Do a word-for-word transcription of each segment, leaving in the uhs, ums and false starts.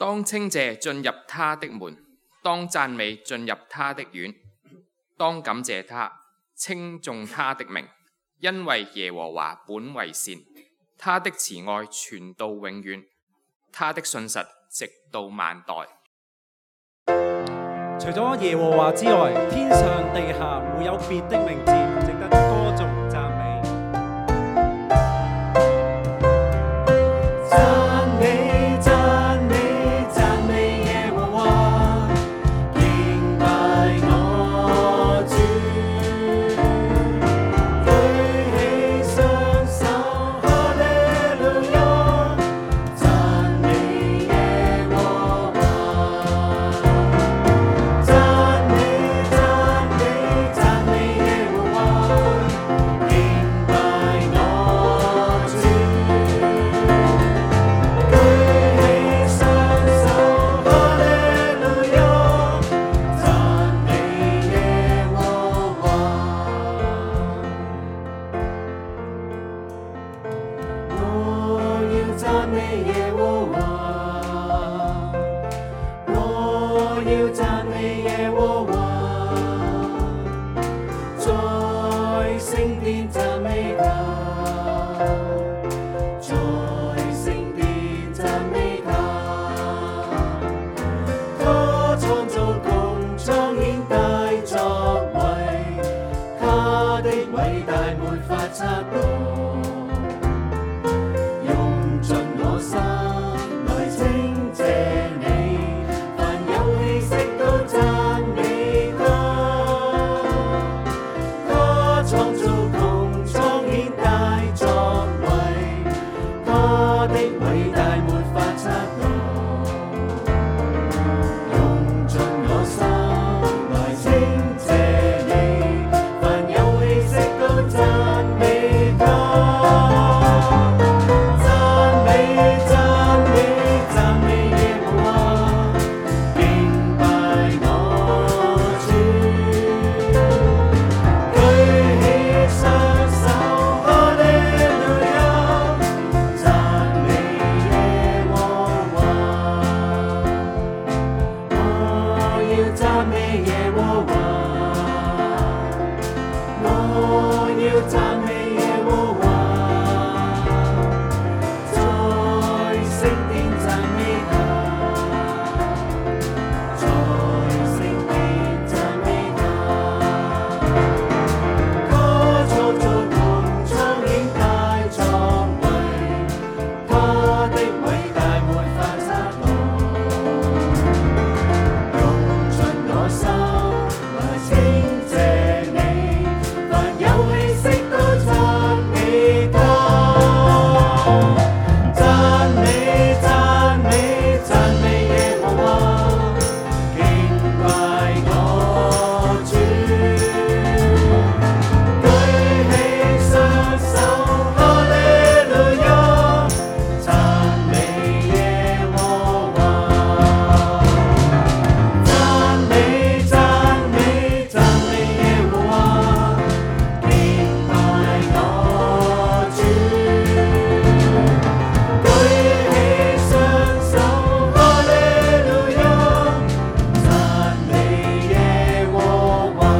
當稱謝進入他的門，當讚美進入他的院，當感謝他，稱頌他的名，因為耶和華本為善，他的慈愛傳到永遠，他的信實直到萬代。 除咗耶和華之外，天上地下沒有別的名字值得歌頌讚美。 讚美讚美讚美耶和華，敬拜我主，舉起雙手，哈利路亞，讚美耶和華。讚美讚美讚美耶和華，敬拜我主，舉起雙手，哈利路亞，讚美耶和華。我要讚美耶和華，我要讚美耶和華，在聖殿讚美他，在聖殿讚美他。他創造穹蒼顯大作為，他的偉大沒法測度。用盡我心來稱謝你，凡有氣息都讚美他。他創造穹蒼顯大作為，他的偉大沒法測度。用盡我心來稱謝你，凡有氣息都讚美他。讚美讚美讚美耶和華，敬拜我主，舉起雙手，哈利路亞，讚美耶和華。我要讚美耶和華，我要讚美耶和華，在聖殿讚美他，在聖殿讚美他。他創造穹蒼顯大作為，他的偉大沒法測度。用盡我心來稱謝你，凡有氣息都讚美他。讚美讚美讚美耶和華，敬拜我主，舉起雙手，哈利路亞，讚美耶和華。讚美讚美讚美耶和華，敬拜我主，舉起雙手，哈利路亞，讚美耶和華。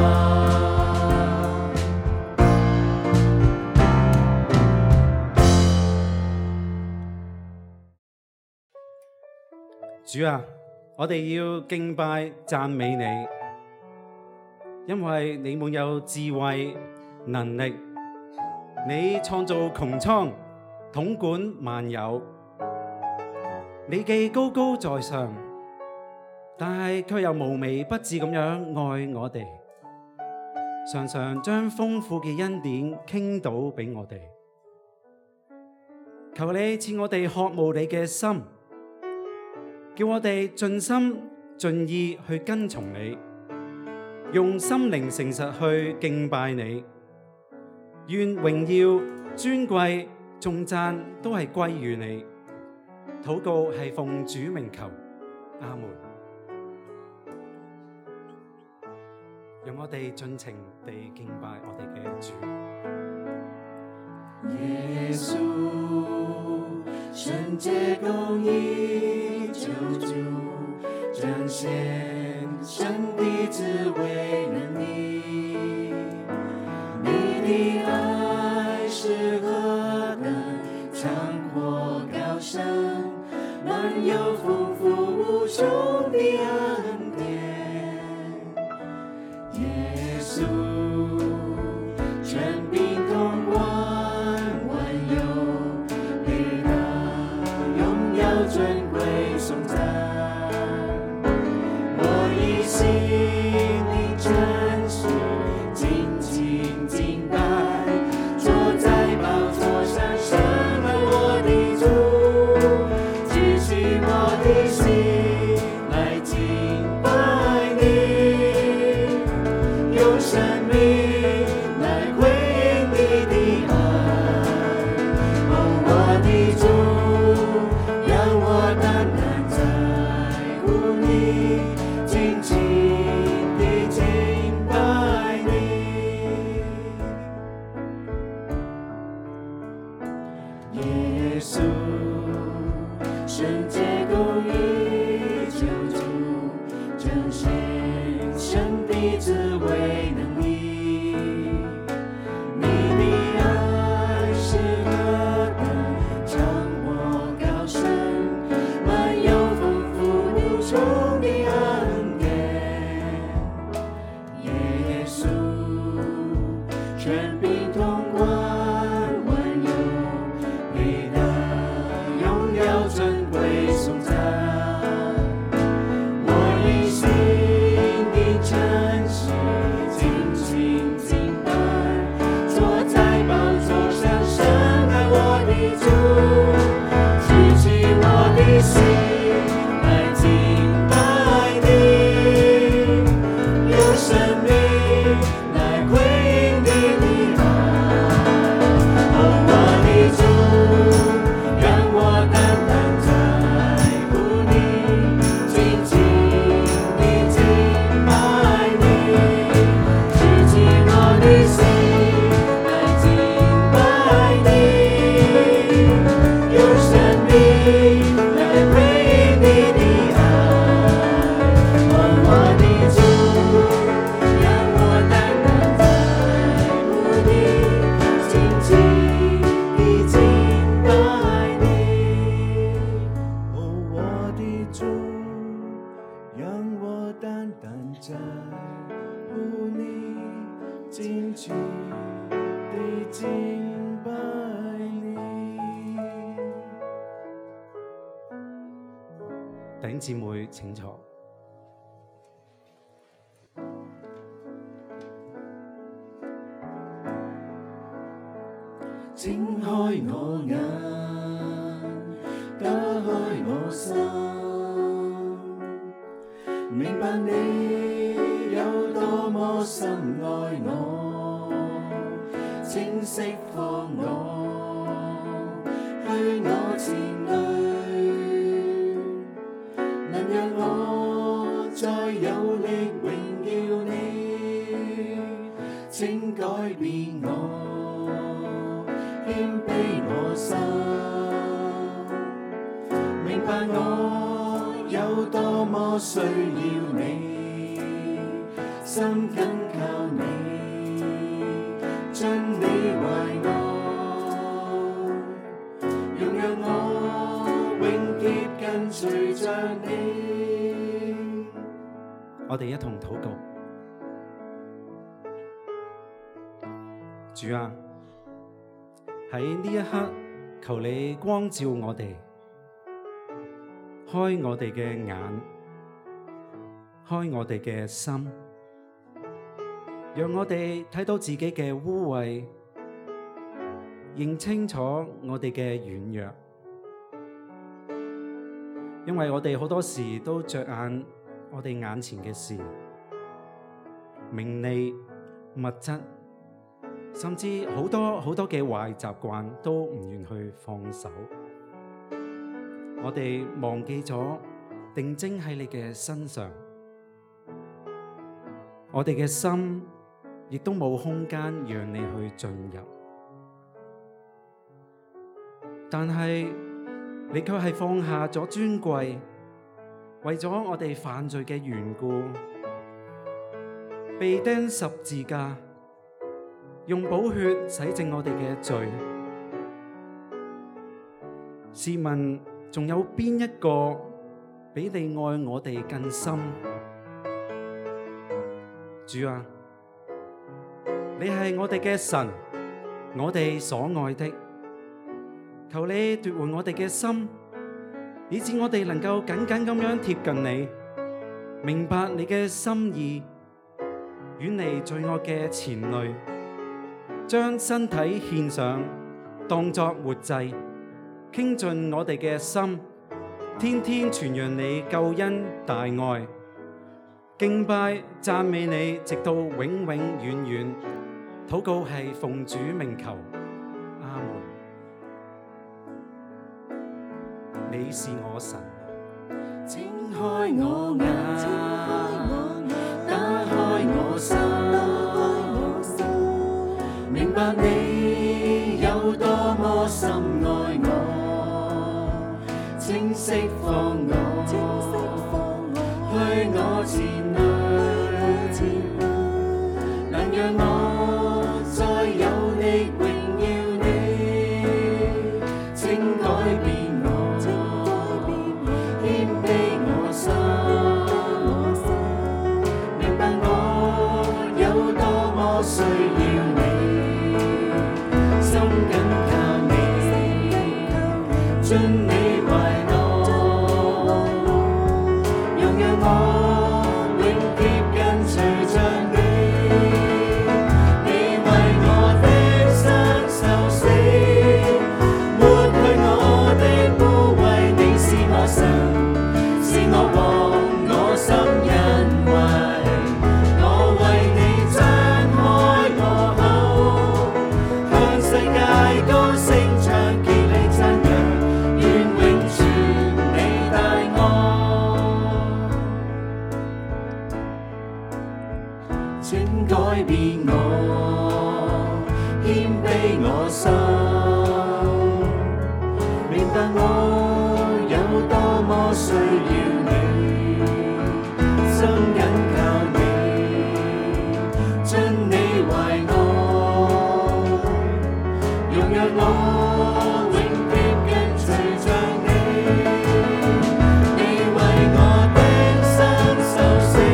主啊，我哋要敬拜讚美你，因為你滿有智慧能力，你創造穹蒼，統管萬有。你既高高在上，但係卻又無微不至咁樣愛我哋，常常將豐富嘅恩典傾倒俾我哋。求你賜我哋渴慕你嘅心，叫我哋盡心盡意去跟從你，用心靈誠實去敬拜你。願榮耀、尊貴、頌讚都係歸於你。禱告係奉主名求，阿門。讓我哋盡情地敬拜我哋嘅主。 耶穌圣洁公义救主，彰显神的智慧能力。你的爱是何等长阔高深，满有丰富无穷的恩典。耶稣权柄统管万有，给他荣耀尊贵颂赞。我以心灵真实紧紧敬拜，坐在宝座上审问我的主，举起我的心来敬拜你，用生命来回应你的爱。哦，我的主，让我单单在乎你，紧紧地敬拜你。耶稣，圣洁公义救主，彰显神的智慧能力。你的爱是何等长阔高深，满有丰富无穷的恩典。耶稣权柄统管万有，给他荣耀尊贵颂赞。我以心的真实紧紧敬拜，坐在宝座上审判我的主，举起我的心来敬拜你，用生命来回应你的爱。哦，我的主，让我单单在乎你，紧紧地敬拜你，举起我的心来敬拜你，用生命来回应你的爱。哦，我的主，让我单单在乎你，紧紧地敬拜你。哦，我的主，让我单单在乎你，紧紧地敬拜你。 弟兄姊妹請坐。 睜開我眼，打開我心，明白你有多麼深愛我，請釋放我，去我前裏，能讓我再有力榮耀你，請改變我，謙卑我心，明白我有多麼需要你，心緊靠你，真理懷我，容讓我永結跟隨着你。 我哋一同禱告。主啊，喺呢一刻，求你光照我哋，開我哋嘅眼，開我哋嘅心，讓我哋睇到自己嘅污穢，認清楚我哋嘅軟弱，因為我哋好多時都着眼我哋眼前嘅事，名利、物質，甚至好多好多嘅壞習慣都唔願去放手。我哋忘記咗定睛喺你嘅身上，我哋嘅心亦都冇空間讓你去進入。但係你卻係放下咗尊貴，為咗我哋犯罪嘅緣故，被釘十字架，用寶血洗淨我哋嘅罪。試問仲有邊一個比你愛我哋更深？主啊，你係我哋嘅神，我哋所愛的，求你奪回我哋嘅心，以致我哋能夠緊緊咁樣貼近你，明白你嘅心意，遠離罪惡嘅纏累，將身體獻上，當作活祭，傾盡我哋嘅心，天天傳揚你救恩大愛，敬拜讚美你，直到永永遠遠。禱告係奉主名求，阿門。你是我神， 請開我眼，打開我心，明白你有多麼深愛我，請釋放我，去我前路，能讓我再有力榮耀你，請改變我，謙卑我心，明白我有多麼需要你，心緊靠你，進你懷內，容讓我永貼緊隨着你。請改變我，謙卑我心，明白我有多麼需要你，心緊靠你，進你懷內，容讓我永貼緊隨着你，你為我釘身受死。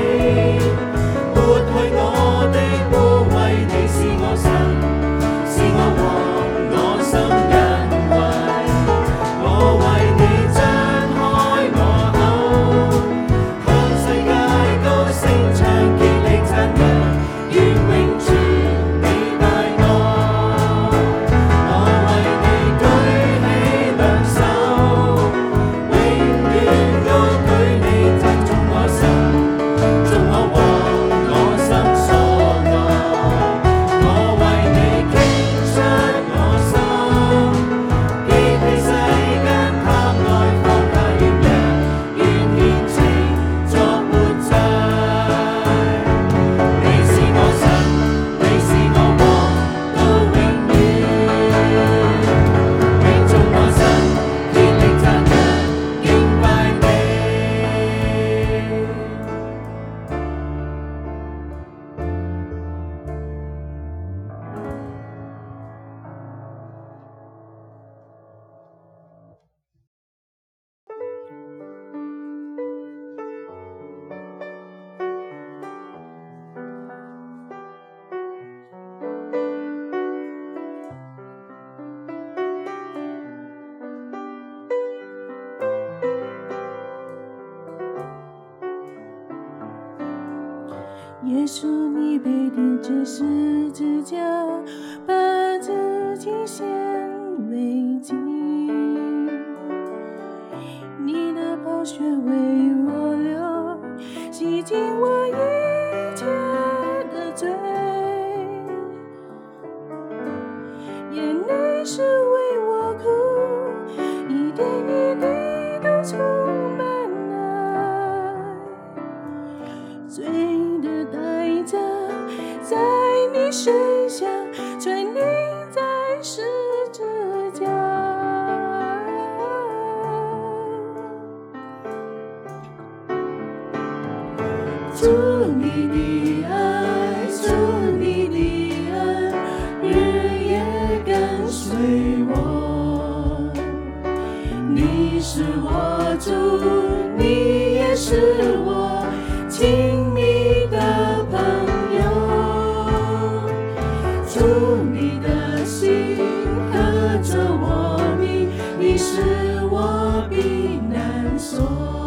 耶稣，你被钉着十字架，把自己献为祭，你的宝血为我流，洗净我一切的罪，眼泪是为我哭，一点一滴都充满爱，罪的代价在你身下垂钉在十字架， 是我亲密的朋友。主你的心刻着我名，你是我避难所。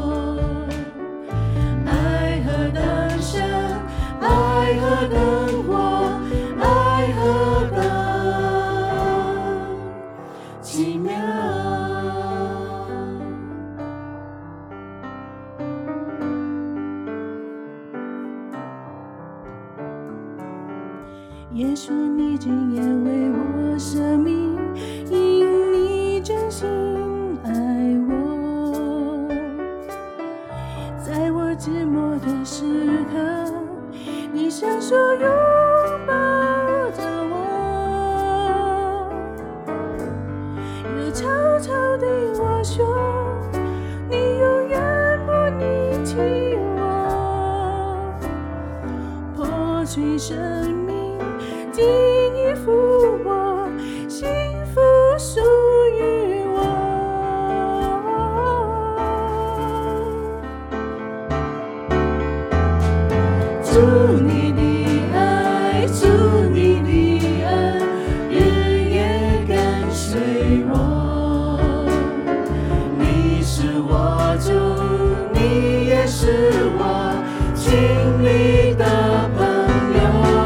爱何等深，爱何等广，爱何等奇妙。耶稣，你今夜为我舍命，因你真心爱我。在我寂寞的时刻，你伸手拥抱着我，又悄悄对我说，你永远不离弃我。破碎生命尽已复活，幸福属于我。主你的爱，主你的恩，日夜跟随我。你是我主，你也是我亲密的朋友。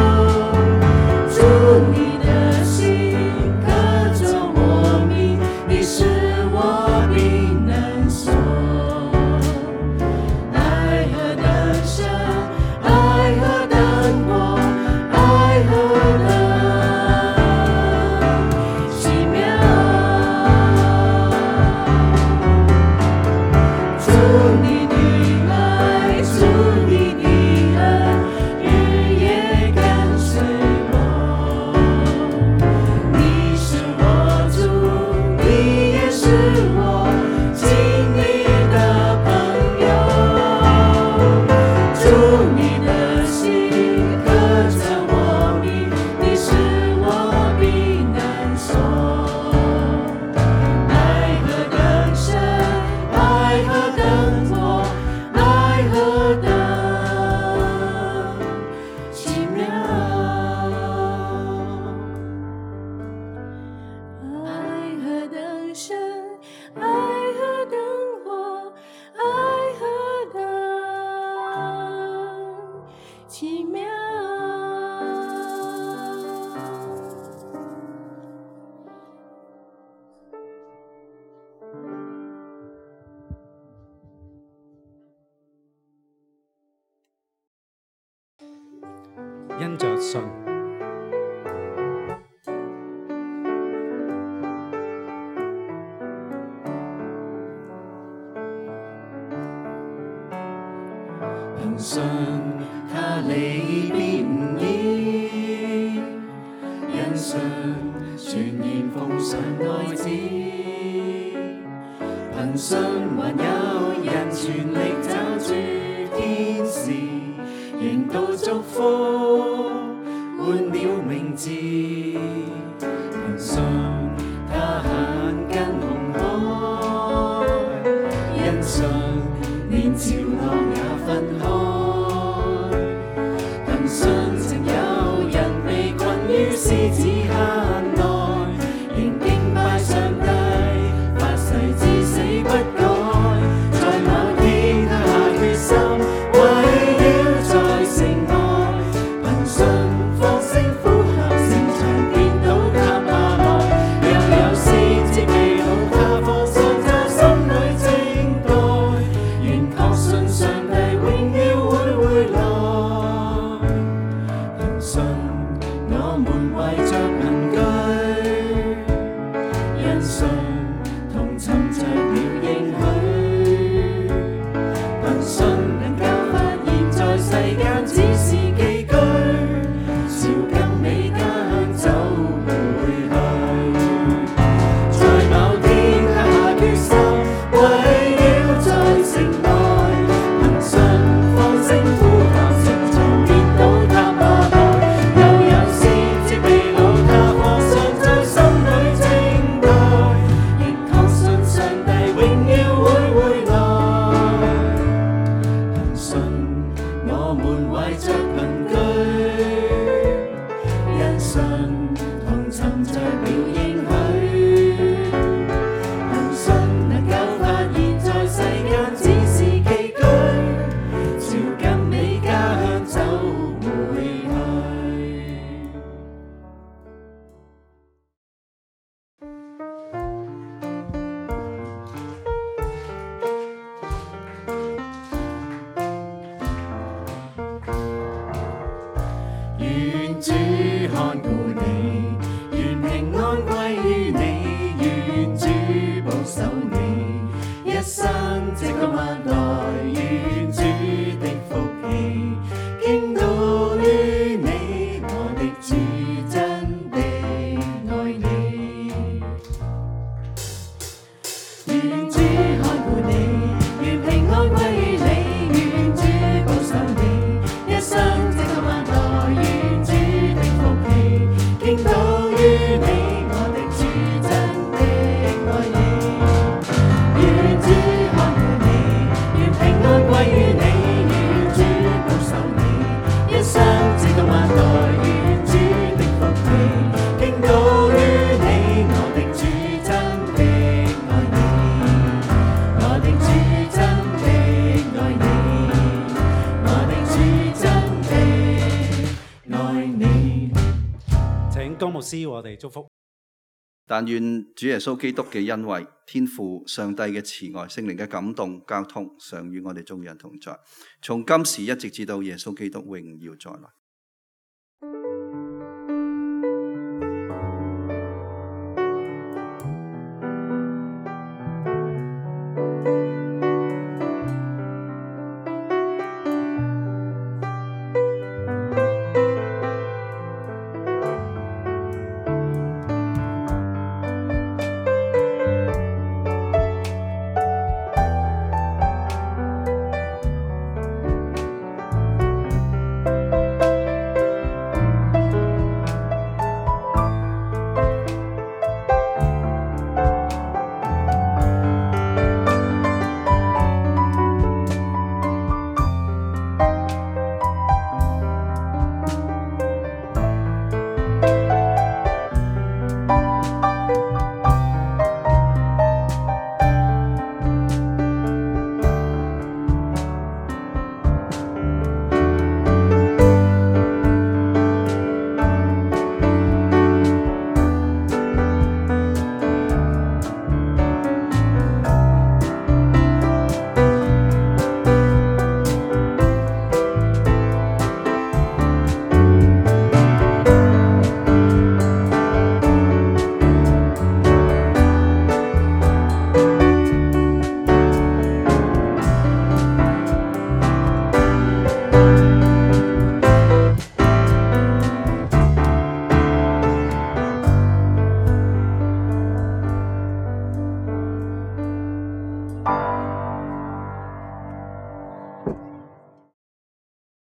奇妙。 因着信， 憑信他離別唔易，因信全然奉上愛子，憑信還有人全力找住天使，仍到祝福換了名字，憑信他行近紅海，因信連潮浪也分開，憑信曾有人被困於獅子坑內，仍敬拜上帝，發誓至死不改，在某天他下決心，為了在城外，憑信放聲呼喊，城牆跌倒他爬來，又有先知被擄，他放手就心裏靜待，願確信上帝永遠會回來。憑信我們懷着憑據，因信同尋着了應許，憑信能夠發現在世間只是寄居，朝更美家鄉走回去。在某天他下決心，為了在城內，憑信放聲呼喊，城牆跌倒他爬來，又有先知被擄。 願主看顧你，願平安歸於你，願主保守你，一生直到萬代，願主的福氣傾倒於你，我的主真的愛你。願主看顧你，願平安歸於你，願主保守你，一生直到萬代，願主的福氣傾倒於你，我的主真的愛你。願主看顧你，願平安歸於你，願主保守你，一生直到萬代，願主的福氣傾倒於你，我的主真的愛你，我的主真的愛你，我的主真的愛你。 請江牧師為我哋祝福。 但願主耶穌基督嘅恩惠、天父上帝嘅慈愛、聖靈嘅感動、交通，常與我哋眾人同在，從今時一直至到耶穌基督榮耀再來。